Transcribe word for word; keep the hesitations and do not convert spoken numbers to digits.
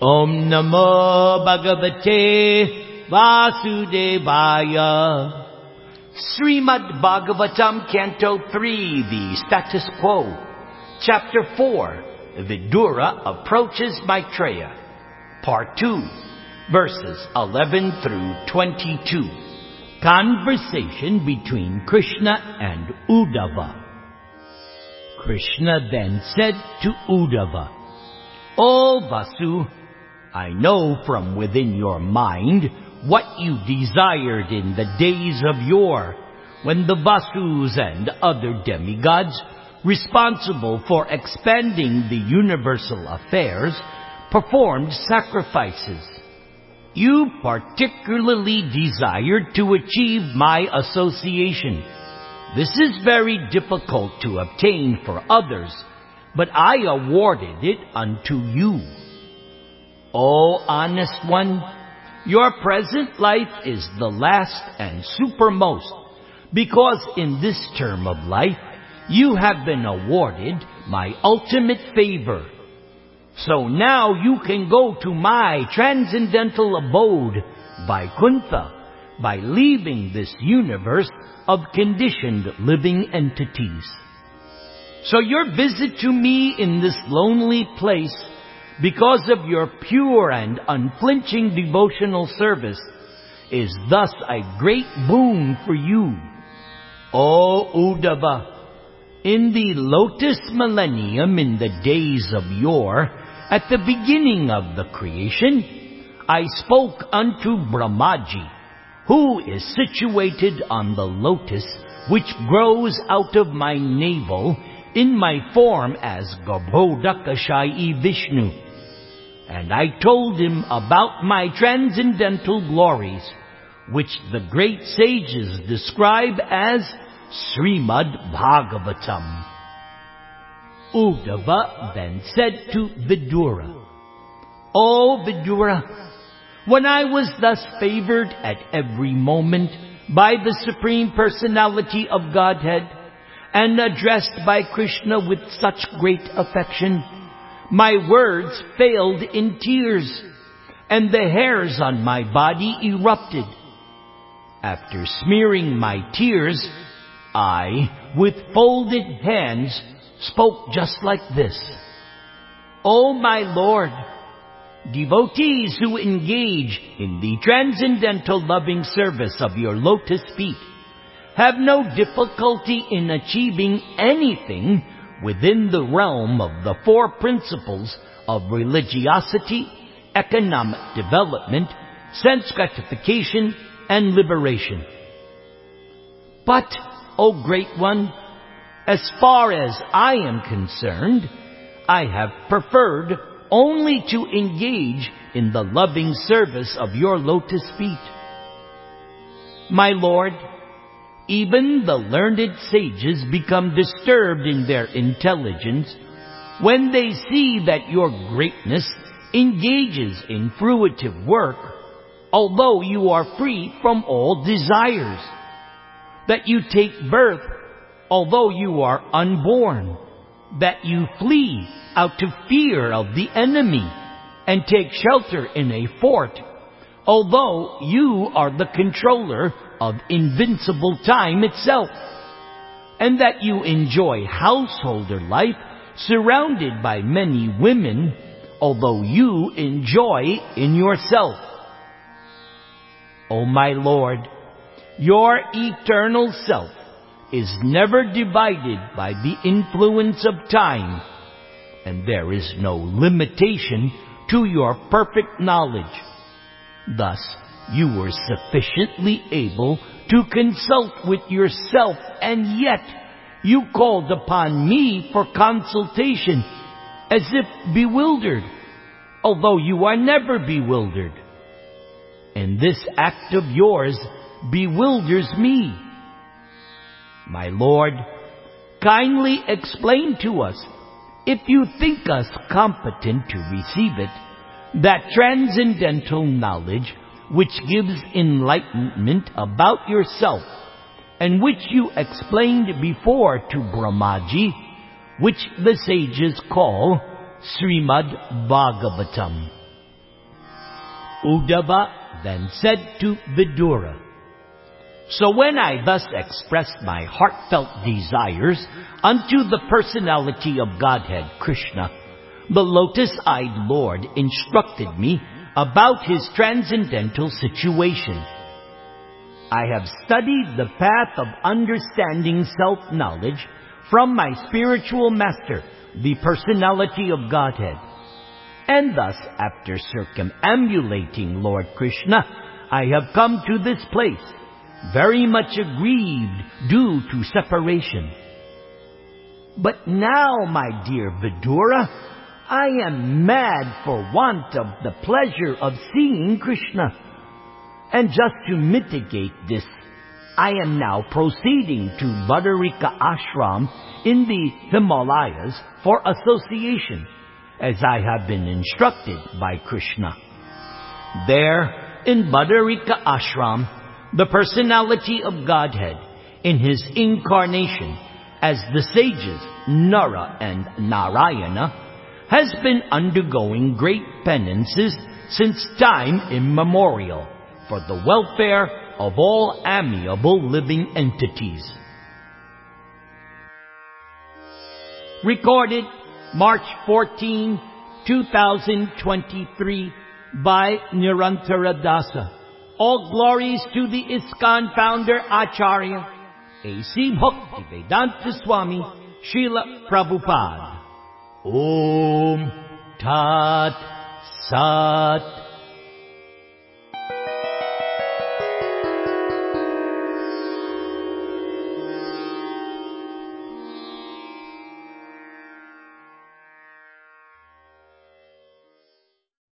Om Namo Bhagavate Vasudevaya. Srimad Bhagavatam Canto three, the Status Quo. Chapter four, Vidura approaches Maitreya. Part two, verses eleven through twenty-two. Conversation between Krishna and Uddhava. Krishna then said to Uddhava, O Vasu, I know from within your mind what you desired in the days of yore, when the Vasus and other demigods, responsible for expanding the universal affairs, performed sacrifices. You particularly desired to achieve my association. This is very difficult to obtain for others, but I awarded it unto you. O honest one, your present life is the last and supermost, because in this term of life you have been awarded my ultimate favor. So now you can go to my transcendental abode, Vaikuntha, by leaving this universe of conditioned living entities. So your visit to me in this lonely place, because of your pure and unflinching devotional service, is thus a great boon for you. O Uddhava, in the lotus millennium in the days of yore, at the beginning of the creation, I spoke unto Brahmaji, who is situated on the lotus which grows out of my navel, in my form as Garbhodakashayi Vishnu. And I told him about my transcendental glories, which the great sages describe as Srimad Bhagavatam. Uddhava then said to Vidura, O Vidura, when I was thus favored at every moment by the Supreme Personality of Godhead, and addressed by Krishna with such great affection, my words failed in tears, and the hairs on my body erupted. After smearing my tears, I, with folded hands, spoke just like this. O my Lord, devotees who engage in the transcendental loving service of your lotus feet have no difficulty in achieving anything within the realm of the four principles of religiosity, economic development, sense gratification, and liberation. But, O Great One, as far as I am concerned, I have preferred only to engage in the loving service of your lotus feet. My Lord, even the learned sages become disturbed in their intelligence when they see that your greatness engages in fruitive work, although you are free from all desires, that you take birth, although you are unborn, that you flee out of fear of the enemy, and take shelter in a fort, although you are the controller of invincible time itself, and that you enjoy householder life surrounded by many women, although you enjoy in yourself. O my Lord, your eternal self is never divided by the influence of time, and there is no limitation to your perfect knowledge. Thus, you were sufficiently able to consult with yourself, and yet you called upon me for consultation as if bewildered, although you are never bewildered. And this act of yours bewilders me. My Lord, kindly explain to us, if you think us competent to receive it, that transcendental knowledge which gives enlightenment about yourself, and which you explained before to Brahmaji, which the sages call Srimad Bhagavatam. Uddhava then said to Vidura, "So when I thus expressed my heartfelt desires unto the personality of Godhead Krishna, the lotus-eyed Lord instructed me about his transcendental situation. I have studied the path of understanding self-knowledge from my spiritual master, the personality of Godhead. And thus, after circumambulating Lord Krishna, I have come to this place, very much aggrieved due to separation. But now, my dear Vidura, I am mad for want of the pleasure of seeing Krishna. And just to mitigate this, I am now proceeding to Badarika Ashram in the Himalayas for association, as I have been instructed by Krishna. There, in Badarika Ashram, the personality of Godhead, in his incarnation as the sages Nara and Narayana, has been undergoing great penances since time immemorial for the welfare of all amiable living entities." Recorded March fourteenth, two thousand twenty-three by Nirantara Dasa. All glories to the ISKCON founder Acharya A C Bhaktivedanta Swami Srila Prabhupada. Om Tat Sat